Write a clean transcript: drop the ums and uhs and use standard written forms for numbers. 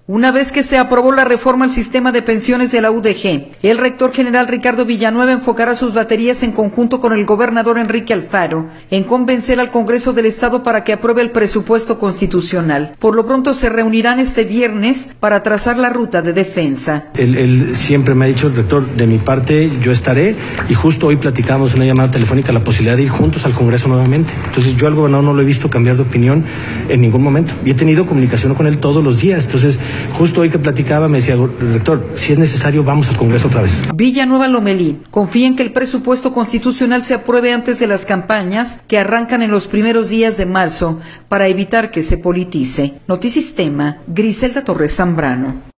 Una vez que se aprobó la reforma al sistema de pensiones de la UDG, el rector general Ricardo Villanueva enfocará sus baterías en conjunto con el gobernador Enrique Alfaro en convencer al Congreso del Estado para que apruebe el presupuesto constitucional. Por lo pronto se reunirán este viernes para trazar la ruta de defensa. Él siempre me ha dicho, el rector, de mi parte yo estaré, y justo hoy platicamos en una llamada telefónica la posibilidad de ir juntos al Congreso nuevamente. Entonces yo al gobernador no lo he visto cambiar de opinión en ningún momento y he tenido comunicación con él todos los días. Entonces justo hoy que platicaba me decía, rector, si es necesario vamos al Congreso otra vez. Villanueva Lomelí confía en que el presupuesto constitucional se apruebe antes de las campañas que arrancan en los primeros días de marzo para evitar que se politice. Notisistema, Griselda Torres Zambrano.